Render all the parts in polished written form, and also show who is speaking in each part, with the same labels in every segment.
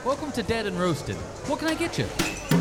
Speaker 1: Welcome to Dead and Roasted. What can I get you?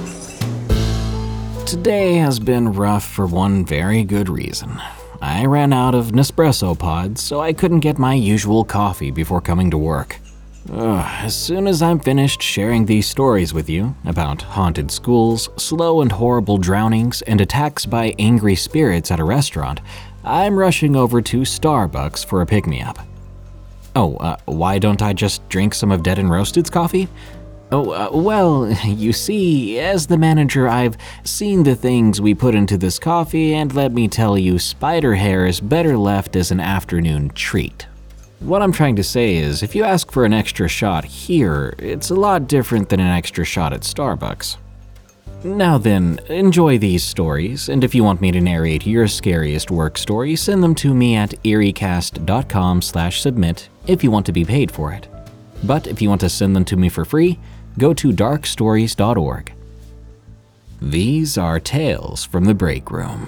Speaker 2: Today has been rough for one very good reason. I ran out of Nespresso pods, so I couldn't get my usual coffee before coming to work. As soon as I'm finished sharing these stories with you about haunted schools, slow and horrible drownings, and attacks by angry spirits at a restaurant, I'm rushing over to Starbucks for a pick-me-up. Why don't I just drink some of Dead and Roasted's coffee? Well, you see, as the manager, I've seen the things we put into this coffee, and let me tell you, spider hair is better left as an afternoon treat. What I'm trying to say is, if you ask for an extra shot here, it's a lot different than an extra shot at Starbucks. Now then, enjoy these stories, and if you want me to narrate your scariest work story, send them to me at eeriecast.com/submit if you want to be paid for it. But if you want to send them to me for free, go to darkstories.org. These are tales from the break room.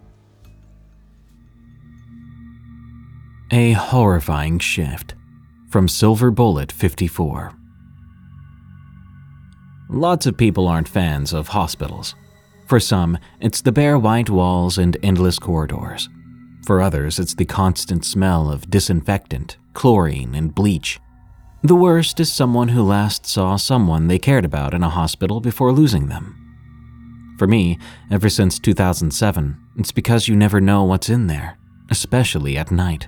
Speaker 2: A horrifying shift from Silver Bullet 54. Lots of people aren't fans of hospitals. For some, it's the bare white walls and endless corridors. For others, it's the constant smell of disinfectant, chlorine, and bleach. The worst is someone who last saw someone they cared about in a hospital before losing them. For me, ever since 2007, it's because you never know what's in there, especially at night.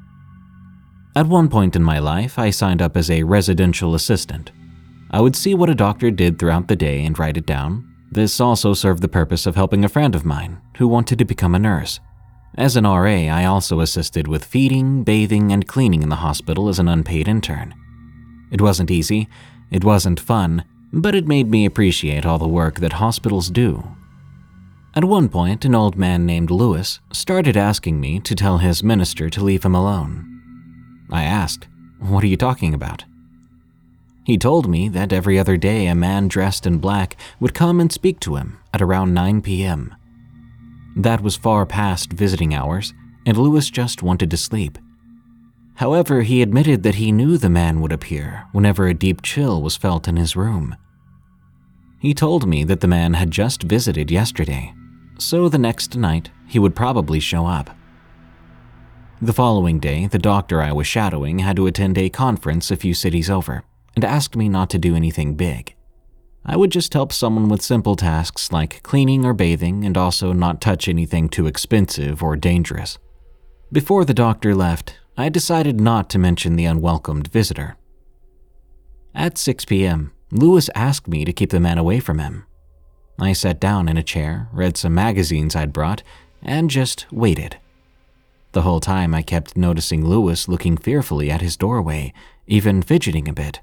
Speaker 2: At one point in my life, I signed up as a residential assistant. I would see what a doctor did throughout the day and write it down. This also served the purpose of helping a friend of mine who wanted to become a nurse. As an RA, I also assisted with feeding, bathing, and cleaning in the hospital as an unpaid intern. It wasn't easy, it wasn't fun, but it made me appreciate all the work that hospitals do. At one point, an old man named Lewis started asking me to tell his minister to leave him alone. I asked, "What are you talking about?" He told me that every other day a man dressed in black would come and speak to him at around 9 p.m. That was far past visiting hours, and Lewis just wanted to sleep. However, he admitted that he knew the man would appear whenever a deep chill was felt in his room. He told me that the man had just visited yesterday, so the next night he would probably show up. The following day, the doctor I was shadowing had to attend a conference a few cities over and asked me not to do anything big. I would just help someone with simple tasks like cleaning or bathing and also not touch anything too expensive or dangerous. Before the doctor left, I decided not to mention the unwelcomed visitor. At 6 p.m., Lewis asked me to keep the man away from him. I sat down in a chair, read some magazines I'd brought, and just waited. The whole time I kept noticing Lewis looking fearfully at his doorway, even fidgeting a bit.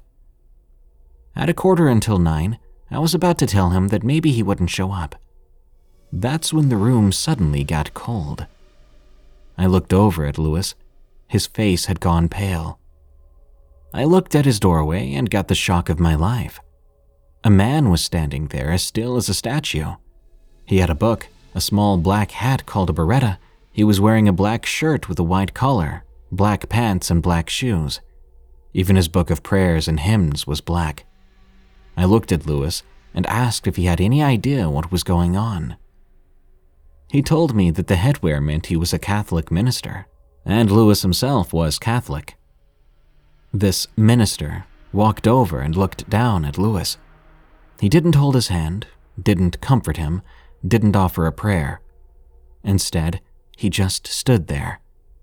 Speaker 2: At 9:15, I was about to tell him that maybe he wouldn't show up. That's when the room suddenly got cold. I looked over at Lewis. His face had gone pale. I looked at his doorway and got the shock of my life. A man was standing there as still as a statue. He had a book, a small black hat called a beretta. He was wearing a black shirt with a white collar, black pants, and black shoes. Even his book of prayers and hymns was black. I looked at Lewis and asked if he had any idea what was going on. He told me that the headwear meant he was a Catholic minister, and Lewis himself was Catholic. This minister walked over and looked down at Lewis. He didn't hold his hand, didn't comfort him, didn't offer a prayer. Instead, he just stood there.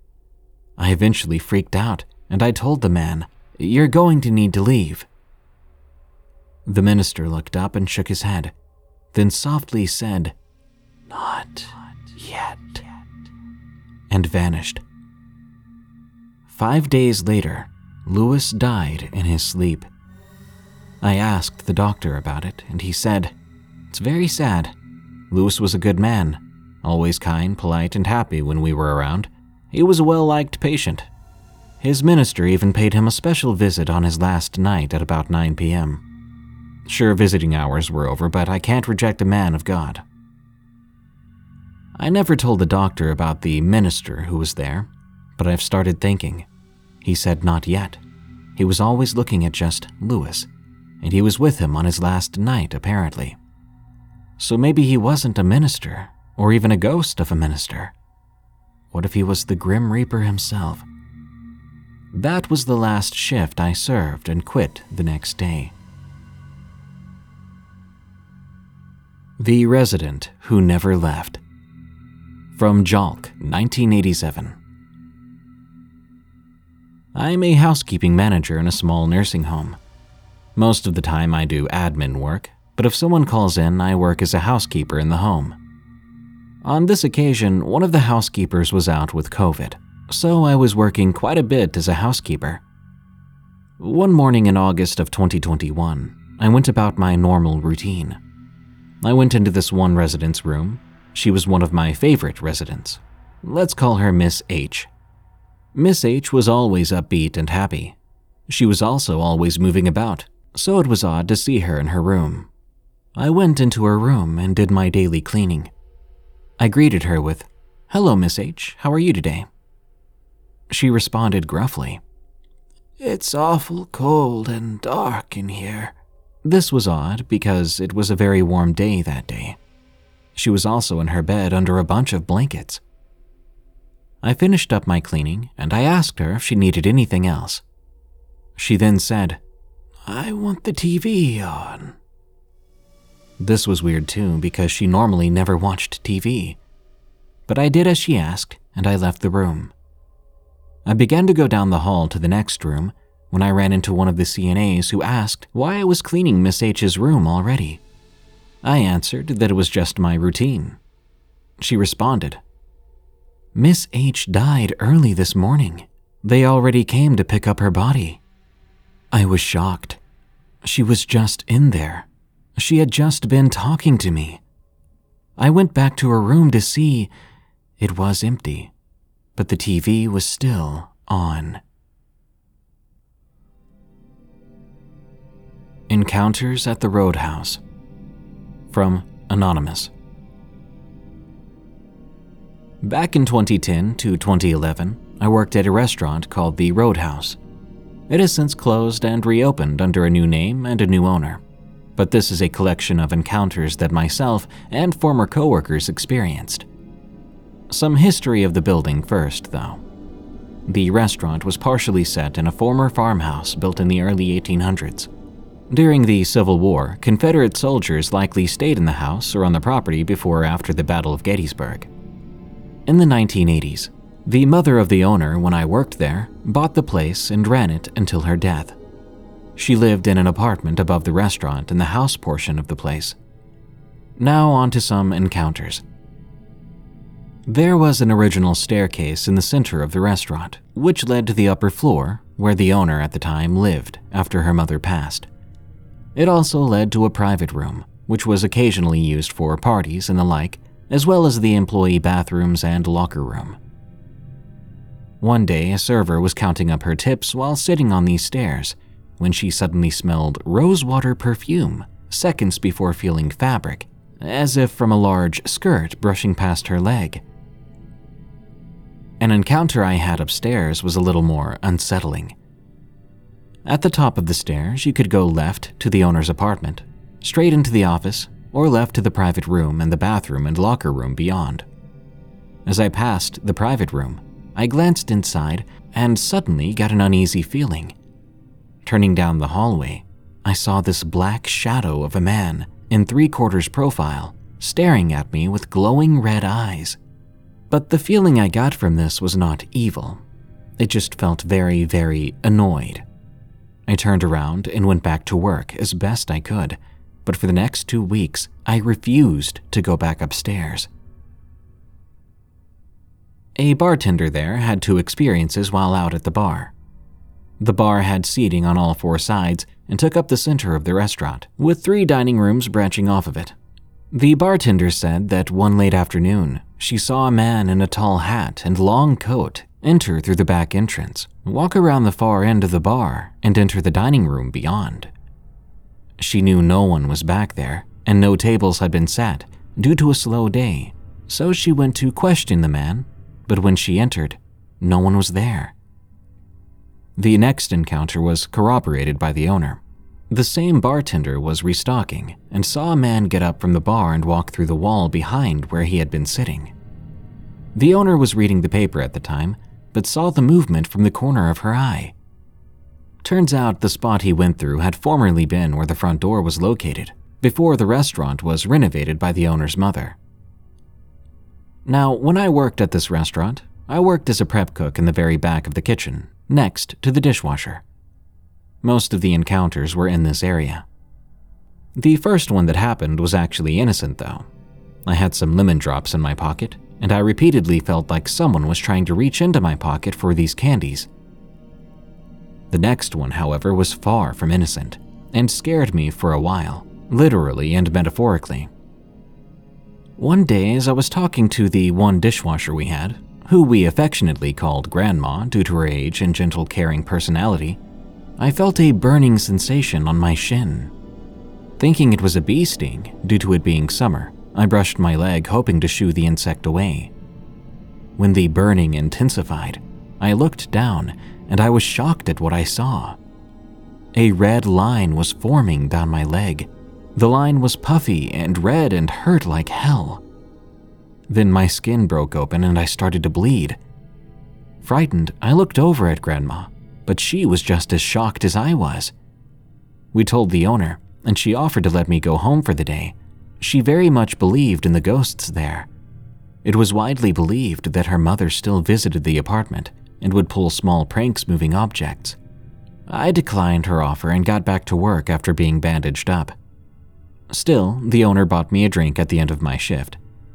Speaker 2: I eventually freaked out, and I told the man, "You're going to need to leave." The minister looked up and shook his head, then softly said, "Not yet," and vanished. 5 days later, Lewis died in his sleep. I asked the doctor about it, and he said, "It's very sad. Lewis was a good man, always kind, polite, and happy when we were around. He was a well-liked patient. His minister even paid him a special visit on his last night at about 9 p.m. Sure, visiting hours were over, but I can't reject a man of God." I never told the doctor about the minister who was there, but I've started thinking. He said not yet. He was always looking at just Lewis. and he was with him on his last night, apparently. So maybe he wasn't a minister, or even a ghost of a minister. What if he was the Grim Reaper himself? That was the last shift I served and quit the next day. The Resident Who Never Left. From Jalk, 1987. I'm a housekeeping manager in a small nursing home. Most of the time I do admin work, but if someone calls in, I work as a housekeeper in the home. On this occasion, one of the housekeepers was out with COVID, so I was working quite a bit as a housekeeper. One morning in August of 2021, I went about my normal routine. I went into this one resident's room. She was one of my favorite residents. Let's call her Miss H. Miss H was always upbeat and happy. She was also always moving about, so it was odd to see her in her room. I went into her room and did my daily cleaning. I greeted her with, "Hello, Miss H, how are you today?" She responded gruffly, "It's awful cold and dark in here." This was odd because it was a very warm day that day. She was also in her bed under a bunch of blankets. I finished up my cleaning and I asked her if she needed anything else. She then said, "I want the TV on." This was weird too because she normally never watched TV. But I did as she asked and I left the room. I began to go down the hall to the next room when I ran into one of the CNAs who asked why I was cleaning Miss H's room already. I answered that it was just my routine. She responded, "Miss H died early this morning. They already came to pick up her body." I was shocked. She was just in there. She had just been talking to me. I went back to her room to see. It was empty, but the TV was still on. Encounters at the Roadhouse. From Anonymous. Back in 2010 to 2011, I worked at a restaurant called the Roadhouse. It has since closed and reopened under a new name and a new owner. But this is a collection of encounters that myself and former coworkers experienced. Some history of the building first, though. The restaurant was partially set in a former farmhouse built in the early 1800s. During the Civil War, Confederate soldiers likely stayed in the house or on the property before or after the Battle of Gettysburg. In the 1980s, the mother of the owner, when I worked there, bought the place and ran it until her death. She lived in an apartment above the restaurant in the house portion of the place. Now on to some encounters. There was an original staircase in the center of the restaurant, which led to the upper floor, where the owner at the time lived after her mother passed. It also led to a private room, which was occasionally used for parties and the like, as well as the employee bathrooms and locker room. One day, a server was counting up her tips while sitting on these stairs, when she suddenly smelled rosewater perfume seconds before feeling fabric, as if from a large skirt brushing past her leg. An encounter I had upstairs was a little more unsettling. At the top of the stairs, you could go left to the owner's apartment, straight into the office, or left to the private room and the bathroom and locker room beyond. As I passed the private room, I glanced inside and suddenly got an uneasy feeling. Turning down the hallway, I saw this black shadow of a man in 3/4 profile, staring at me with glowing red eyes. But the feeling I got from this was not evil. It just felt very, very annoyed. I turned around and went back to work as best I could, but for the next 2 weeks, I refused to go back upstairs. A bartender there had 2 experiences while out at the bar. The bar had seating on all 4 sides and took up the center of the restaurant, with 3 dining rooms branching off of it. The bartender said that one late afternoon, she saw a man in a tall hat and long coat enter through the back entrance, walk around the far end of the bar, and enter the dining room beyond. She knew no one was back there, and no tables had been set due to a slow day, so she went to question the man, but when she entered, no one was there. The next encounter was corroborated by the owner. The same bartender was restocking and saw a man get up from the bar and walk through the wall behind where he had been sitting. The owner was reading the paper at the time, but saw the movement from the corner of her eye. Turns out the spot he went through had formerly been where the front door was located, before the restaurant was renovated by the owner's mother. Now, when I worked at this restaurant, I worked as a prep cook in the very back of the kitchen, next to the dishwasher. Most of the encounters were in this area. The first one that happened was actually innocent, though. I had some lemon drops in my pocket, and I repeatedly felt like someone was trying to reach into my pocket for these candies. The next one, however, was far from innocent, and scared me for a while, literally and metaphorically. One day, as I was talking to the one dishwasher we had, who we affectionately called Grandma due to her age and gentle, caring personality, I felt a burning sensation on my shin. Thinking it was a bee sting due to it being summer, I brushed my leg hoping to shoo the insect away. When the burning intensified, I looked down and I was shocked at what I saw. A red line was forming down my leg. The line was puffy and red and hurt like hell. Then my skin broke open and I started to bleed. Frightened, I looked over at Grandma, but she was just as shocked as I was. We told the owner, and she offered to let me go home for the day. She very much believed in the ghosts there. It was widely believed that her mother still visited the apartment and would pull small pranks moving objects. I declined her offer and got back to work after being bandaged up. Still, the owner bought me a drink at the end of my shift.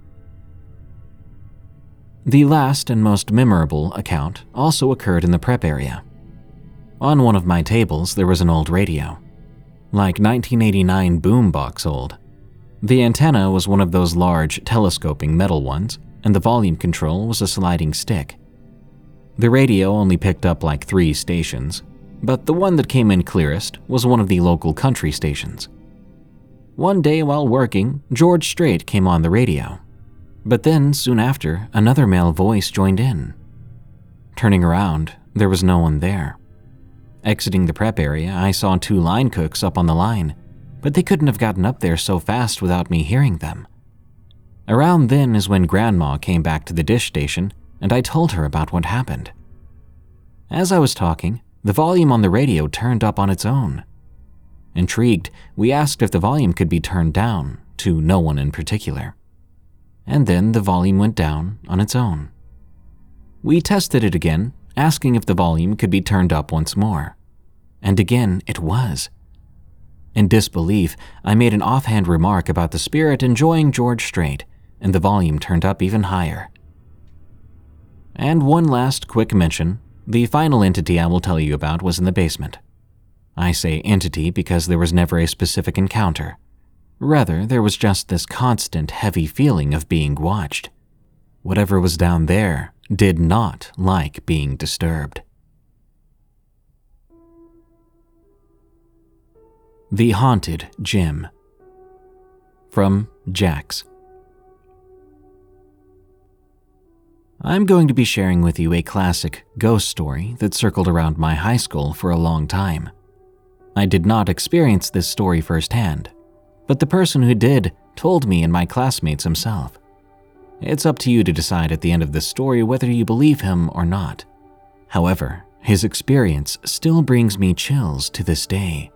Speaker 2: The last and most memorable account also occurred in the prep area. On one of my tables, there was an old radio, like 1989 boombox old. The antenna was one of those large telescoping metal ones, and the volume control was a sliding stick. The radio only picked up like 3 stations, but the one that came in clearest was one of the local country stations. One day while working, George Strait came on the radio, but then soon after, another male voice joined in. Turning around, there was no one there. Exiting the prep area, I saw 2 line cooks up on the line, but they couldn't have gotten up there so fast without me hearing them. Around then is when Grandma came back to the dish station, and I told her about what happened. As I was talking, the volume on the radio turned up on its own. Intrigued, we asked if the volume could be turned down, to no one in particular. And then the volume went down on its own. We tested it again, asking if the volume could be turned up once more. And again it was. In disbelief, I made an offhand remark about the spirit enjoying George Strait, and the volume turned up even higher. And one last quick mention, the final entity I will tell you about was in the basement. I say entity because there was never a specific encounter. Rather, there was just this constant heavy feeling of being watched. Whatever was down there did not like being disturbed. The Haunted Gym. From Jax. I'm going to be sharing with you a classic ghost story that circled around my high school for a long time. I did not experience this story firsthand, but the person who did told me and my classmates himself. It's up to you to decide at the end of this story whether you believe him or not. However, his experience still brings me chills to this day.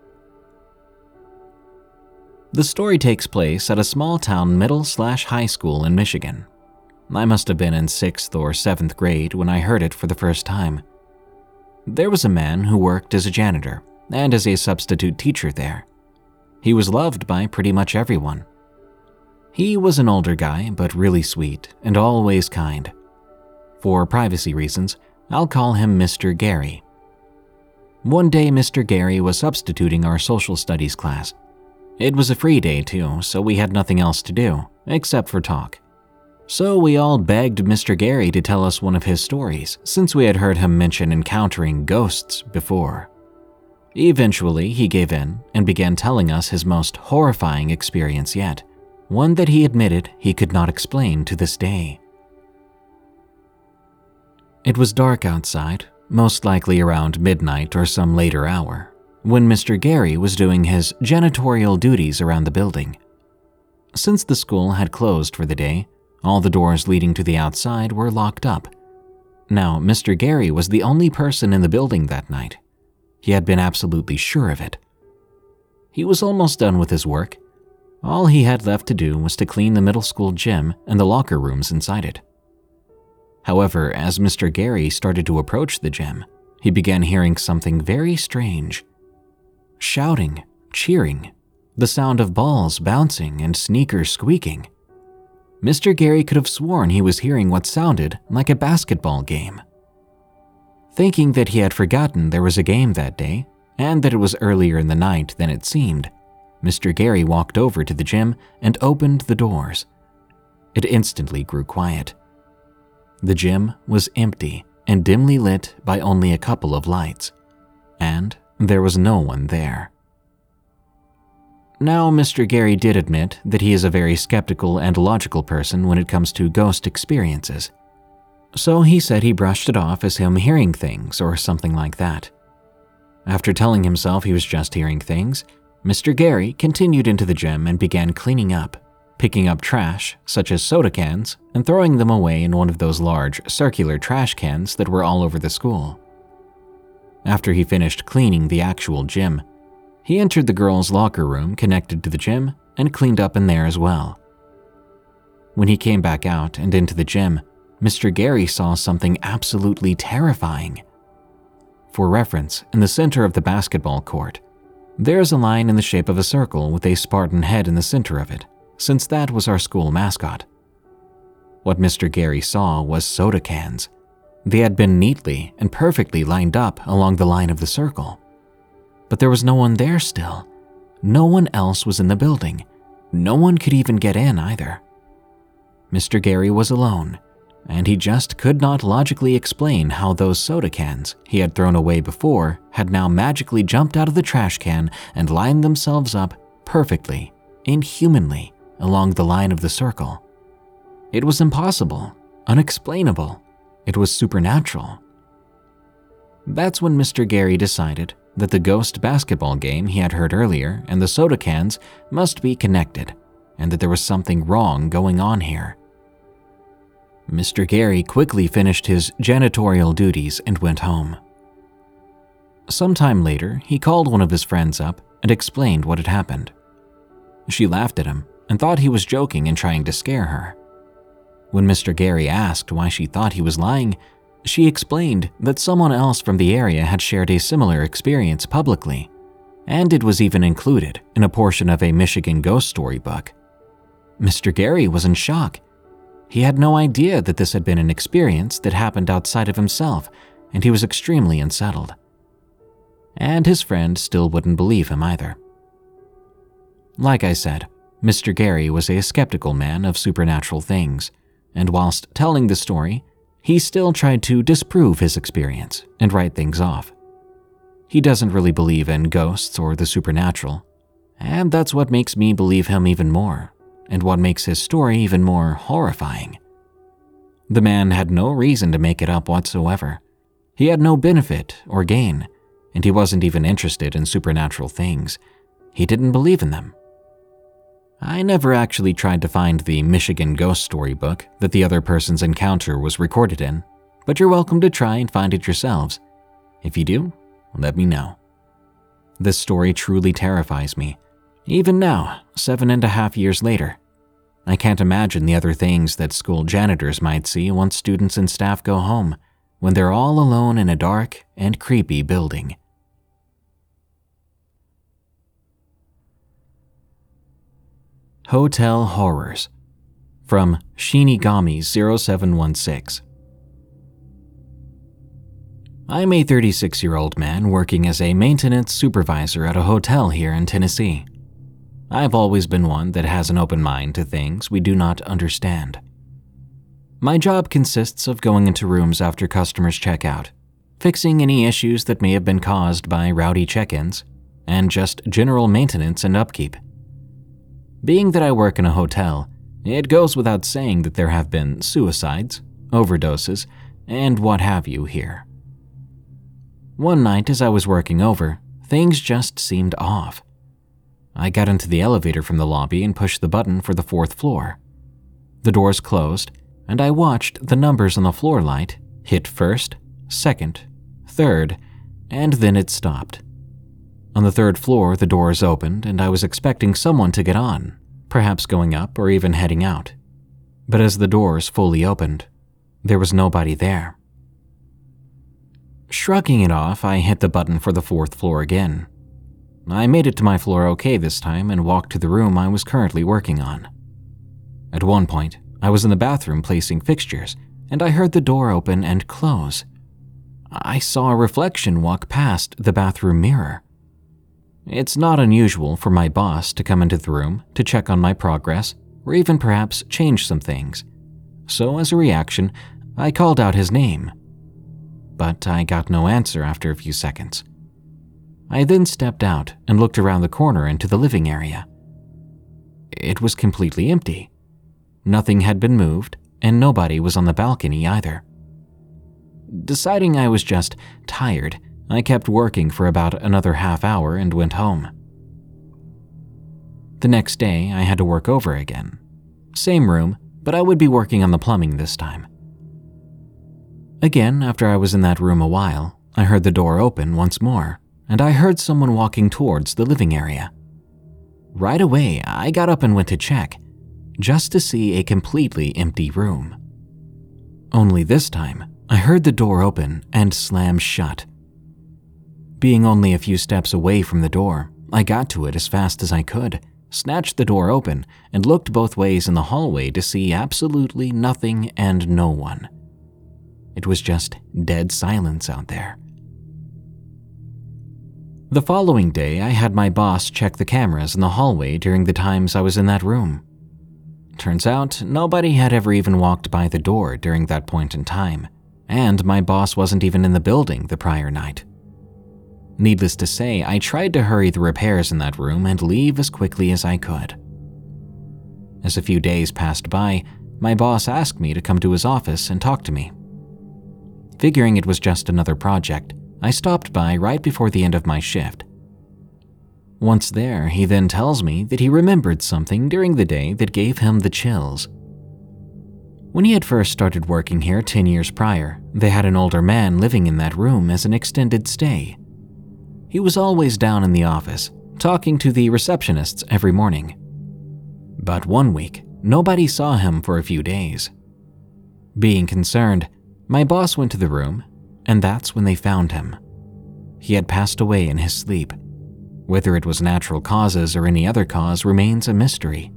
Speaker 2: The story takes place at a small-town middle/high school in Michigan. I must have been in 6th or 7th grade when I heard it for the first time. There was a man who worked as a janitor and as a substitute teacher there. He was loved by pretty much everyone. He was an older guy, but really sweet and always kind. For privacy reasons, I'll call him Mr. Gary. One day, Mr. Gary was substituting our social studies class. It was a free day too, so we had nothing else to do, except for talk. So we all begged Mr. Gary to tell us one of his stories, since we had heard him mention encountering ghosts before. Eventually, he gave in and began telling us his most horrifying experience yet, one that he admitted he could not explain to this day. It was dark outside, most likely around midnight or some later hour. when Mr. Gary was doing his janitorial duties around the building. Since the school had closed for the day, all the doors leading to the outside were locked up. Now, Mr. Gary was the only person in the building that night. He had been absolutely sure of it. He was almost done with his work. All he had left to do was to clean the middle school gym and the locker rooms inside it. However, as Mr. Gary started to approach the gym, he began hearing something very strange. Shouting, cheering, the sound of balls bouncing and sneakers squeaking. Mr. Gary could have sworn he was hearing what sounded like a basketball game. Thinking that he had forgotten there was a game that day, and that it was earlier in the night than it seemed, Mr. Gary walked over to the gym and opened the doors. It instantly grew quiet. The gym was empty and dimly lit by only a couple of lights, and there was no one there. Now, Mr. Gary did admit that he is a very skeptical and logical person when it comes to ghost experiences. So he said he brushed it off as him hearing things or something like that. After telling himself he was just hearing things, Mr. Gary continued into the gym and began cleaning up, picking up trash such as soda cans and throwing them away in one of those large circular trash cans that were all over the school. After he finished cleaning the actual gym, he entered the girls' locker room connected to the gym and cleaned up in there as well. When he came back out and into the gym, Mr. Gary saw something absolutely terrifying. For reference, in the center of the basketball court, there is a line in the shape of a circle with a Spartan head in the center of it, since that was our school mascot. What Mr. Gary saw was soda cans. They had been neatly and perfectly lined up along the line of the circle. But there was no one there still. No one else was in the building. No one could even get in either. Mr. Gary was alone, and he just could not logically explain how those soda cans he had thrown away before had now magically jumped out of the trash can and lined themselves up perfectly, inhumanly, along the line of the circle. It was impossible, unexplainable. It was supernatural. That's when Mr. Gary decided that the ghost basketball game he had heard earlier and the soda cans must be connected, and that there was something wrong going on here. Mr. Gary quickly finished his janitorial duties and went home. Sometime later, he called one of his friends up and explained what had happened. She laughed at him and thought he was joking and trying to scare her. When Mr. Gary asked why she thought he was lying, she explained that someone else from the area had shared a similar experience publicly, and it was even included in a portion of a Michigan ghost story book. Mr. Gary was in shock. He had no idea that this had been an experience that happened outside of himself, and he was extremely unsettled. And his friend still wouldn't believe him either. Like I said, Mr. Gary was a skeptical man of supernatural things, and whilst telling the story, he still tried to disprove his experience and write things off. He doesn't really believe in ghosts or the supernatural, and that's what makes me believe him even more, and what makes his story even more horrifying. The man had no reason to make it up whatsoever. He had no benefit or gain, and he wasn't even interested in supernatural things. He didn't believe in them. I never actually tried to find the Michigan ghost story book that the other person's encounter was recorded in, but you're welcome to try and find it yourselves. If you do, let me know. This story truly terrifies me. Even now, 7.5 years later, I can't imagine the other things that school janitors might see once students and staff go home, when they're all alone in a dark and creepy building. Hotel Horrors, from Shinigami0716. I'm a 36-year-old man working as a maintenance supervisor at a hotel here in Tennessee. I've always been one that has an open mind to things we do not understand. My job consists of going into rooms after customers check out, fixing any issues that may have been caused by rowdy check-ins, and just general maintenance and upkeep. Being that I work in a hotel, it goes without saying that there have been suicides, overdoses, and what have you here. One night as I was working over, things just seemed off. I got into the elevator from the lobby and pushed the button for the 4th floor. The doors closed, and I watched the numbers on the floor light hit 1st, 2nd, 3rd, and then it stopped. On the 3rd floor, the doors opened, and I was expecting someone to get on, perhaps going up or even heading out. But as the doors fully opened, there was nobody there. Shrugging it off, I hit the button for the 4th floor again. I made it to my floor okay this time and walked to the room I was currently working on. At one point, I was in the bathroom placing fixtures, and I heard the door open and close. I saw a reflection walk past the bathroom mirror. It's not unusual for my boss to come into the room to check on my progress or even perhaps change some things. So as a reaction, I called out his name. But I got no answer after a few seconds. I then stepped out and looked around the corner into the living area. It was completely empty. Nothing had been moved, and nobody was on the balcony either. Deciding I was just tired, I kept working for about another half hour and went home. The next day, I had to work over again. Same room, but I would be working on the plumbing this time. Again, after I was in that room a while, I heard the door open once more, and I heard someone walking towards the living area. Right away, I got up and went to check, just to see a completely empty room. Only this time, I heard the door open and slam shut. Being only a few steps away from the door, I got to it as fast as I could, snatched the door open, and looked both ways in the hallway to see absolutely nothing and no one. It was just dead silence out there. The following day, I had my boss check the cameras in the hallway during the times I was in that room. Turns out, nobody had ever even walked by the door during that point in time, and my boss wasn't even in the building the prior night. Needless to say, I tried to hurry the repairs in that room and leave as quickly as I could. As a few days passed by, my boss asked me to come to his office and talk to me. Figuring it was just another project, I stopped by right before the end of my shift. Once there, he then tells me that he remembered something during the day that gave him the chills. When he had first started working here 10 years prior, they had an older man living in that room as an extended stay. He was always down in the office, talking to the receptionists every morning. But one week, nobody saw him for a few days. Being concerned, my boss went to the room, and that's when they found him. He had passed away in his sleep. Whether it was natural causes or any other cause remains a mystery.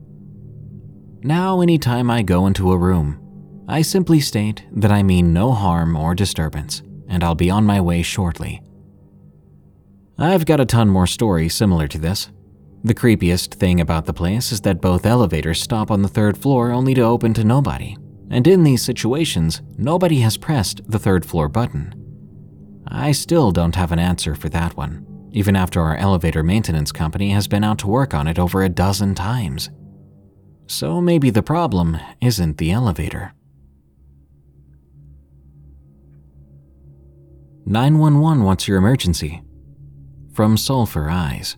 Speaker 2: Now, anytime I go into a room, I simply state that I mean no harm or disturbance, and I'll be on my way shortly. I've got a ton more stories similar to this. The creepiest thing about the place is that both elevators stop on the 3rd floor only to open to nobody, and in these situations, nobody has pressed the 3rd floor button. I still don't have an answer for that one, even after our elevator maintenance company has been out to work on it over a dozen times. So maybe the problem isn't the elevator. 911, what's your emergency? From Sulphur Eyes.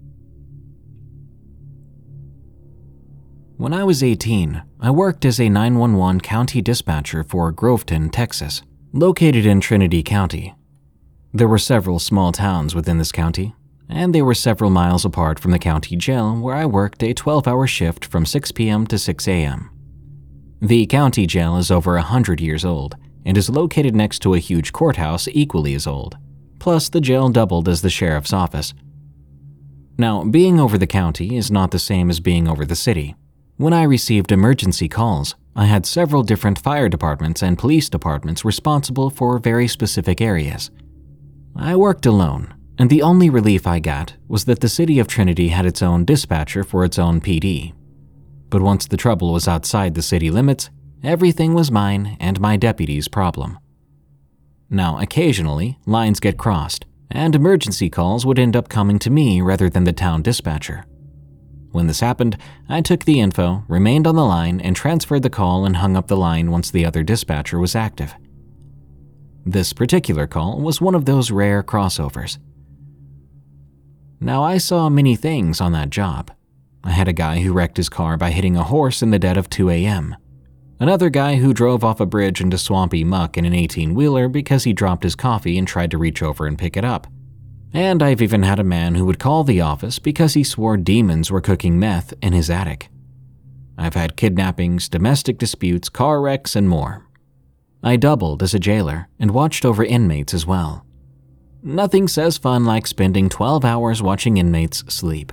Speaker 2: When I was 18, I worked as a 911 county dispatcher for Groveton, Texas, located in Trinity County. There were several small towns within this county, and they were several miles apart from the county jail where I worked a 12-hour shift from 6 p.m. to 6 a.m. The county jail is over 100 years old and is located next to a huge courthouse equally as old. Plus, the jail doubled as the sheriff's office. Now, being over the county is not the same as being over the city. When I received emergency calls, I had several different fire departments and police departments responsible for very specific areas. I worked alone, and the only relief I got was that the city of Trinity had its own dispatcher for its own PD. But once the trouble was outside the city limits, everything was mine and my deputy's problem. Now, occasionally, lines get crossed, and emergency calls would end up coming to me rather than the town dispatcher. When this happened, I took the info, remained on the line, and transferred the call and hung up the line once the other dispatcher was active. This particular call was one of those rare crossovers. Now, I saw many things on that job. I had a guy who wrecked his car by hitting a horse in the dead of 2 a.m. Another guy who drove off a bridge into swampy muck in an 18-wheeler because he dropped his coffee and tried to reach over and pick it up. And I've even had a man who would call the office because he swore demons were cooking meth in his attic. I've had kidnappings, domestic disputes, car wrecks, and more. I doubled as a jailer and watched over inmates as well. Nothing says fun like spending 12 hours watching inmates sleep.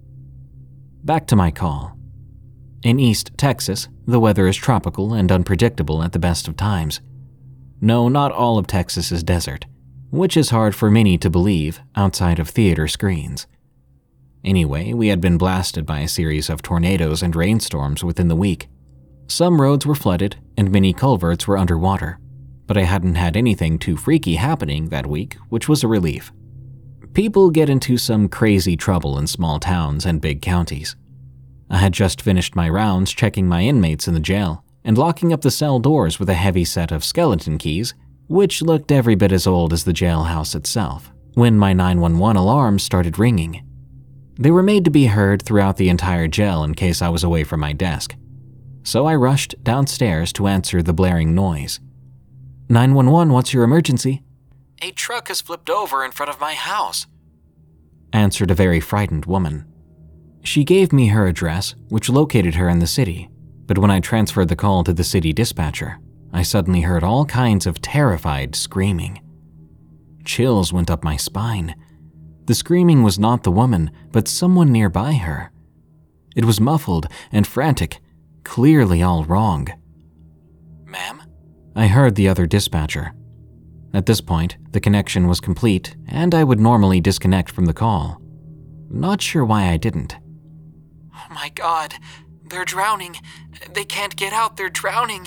Speaker 2: Back to my call. In East Texas, the weather is tropical and unpredictable at the best of times. No, not all of Texas is desert, which is hard for many to believe outside of theater screens. Anyway, we had been blasted by a series of tornadoes and rainstorms within the week. Some roads were flooded and many culverts were underwater, but I hadn't had anything too freaky happening that week, which was a relief. People get into some crazy trouble in small towns and big counties. I had just finished my rounds checking my inmates in the jail and locking up the cell doors with a heavy set of skeleton keys, which looked every bit as old as the jailhouse itself, when my 911 alarms started ringing. They were made to be heard throughout the entire jail in case I was away from my desk. So I rushed downstairs to answer the blaring noise. 911, what's your emergency? A truck has flipped over in front of my house, answered a very frightened woman. She gave me her address, which located her in the city, but when I transferred the call to the city dispatcher, I suddenly heard all kinds of terrified screaming. Chills went up my spine. The screaming was not the woman, but someone nearby her. It was muffled and frantic, clearly all wrong. Ma'am? I heard the other dispatcher. At this point, the connection was complete, and I would normally disconnect from the call. Not sure why I didn't. Oh my God, they're drowning. They can't get out, they're drowning.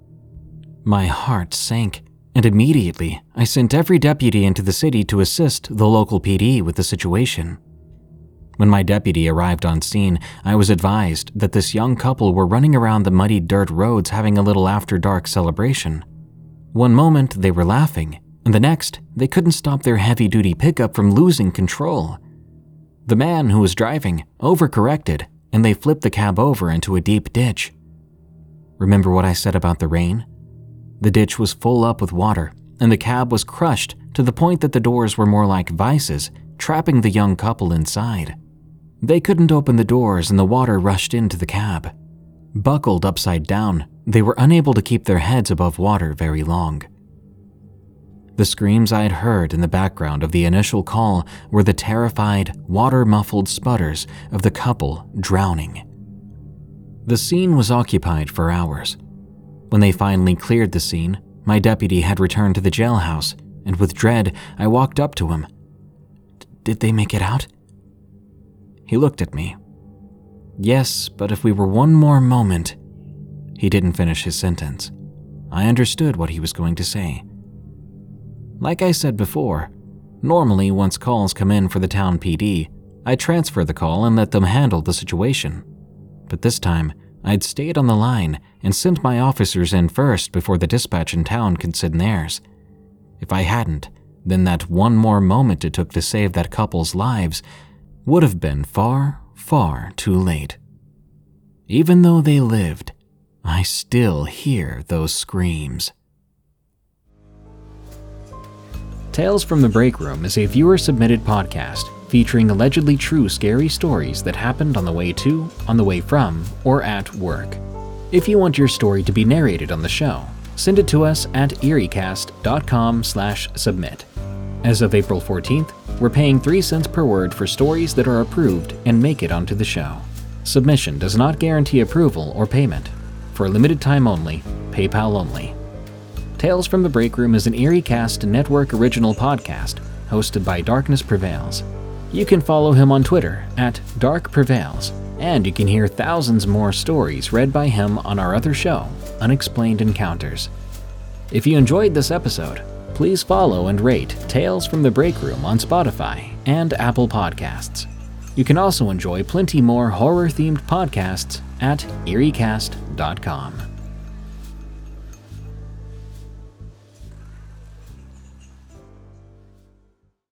Speaker 2: My heart sank, and immediately I sent every deputy into the city to assist the local PD with the situation. When my deputy arrived on scene, I was advised that this young couple were running around the muddy dirt roads having a little after-dark celebration. One moment they were laughing, and the next they couldn't stop their heavy-duty pickup from losing control. The man who was driving overcorrected, and they flipped the cab over into a deep ditch. Remember what I said about the rain? The ditch was full up with water, and the cab was crushed to the point that the doors were more like vices, trapping the young couple inside. They couldn't open the doors and the water rushed into the cab. Buckled upside down, they were unable to keep their heads above water very long. The screams I had heard in the background of the initial call were the terrified, water-muffled sputters of the couple drowning. The scene was occupied for hours. When they finally cleared the scene, my deputy had returned to the jailhouse, and with dread, I walked up to him. Did they make it out? He looked at me. Yes, but if we were one more moment... He didn't finish his sentence. I understood what he was going to say. Like I said before, normally once calls come in for the town PD, I transfer the call and let them handle the situation. But this time, I'd stayed on the line and sent my officers in first before the dispatch in town could send theirs. If I hadn't, then that one more moment it took to save that couple's lives would have been far, far too late. Even though they lived, I still hear those screams. Tales from the Break Room is a viewer-submitted podcast featuring allegedly true scary stories that happened on the way to, on the way from, or at work. If you want your story to be narrated on the show, send it to us at eriecast.com/submit. As of April 14th, we're paying 3 cents per word for stories that are approved and make it onto the show. Submission does not guarantee approval or payment. For a limited time only, PayPal only. Tales from the Break Room is an EerieCast Network original podcast hosted by Darkness Prevails. You can follow him on Twitter at Dark Prevails, and you can hear thousands more stories read by him on our other show, Unexplained Encounters. If you enjoyed this episode, please follow and rate Tales from the Break Room on Spotify and Apple Podcasts. You can also enjoy plenty more horror-themed podcasts at EerieCast.com.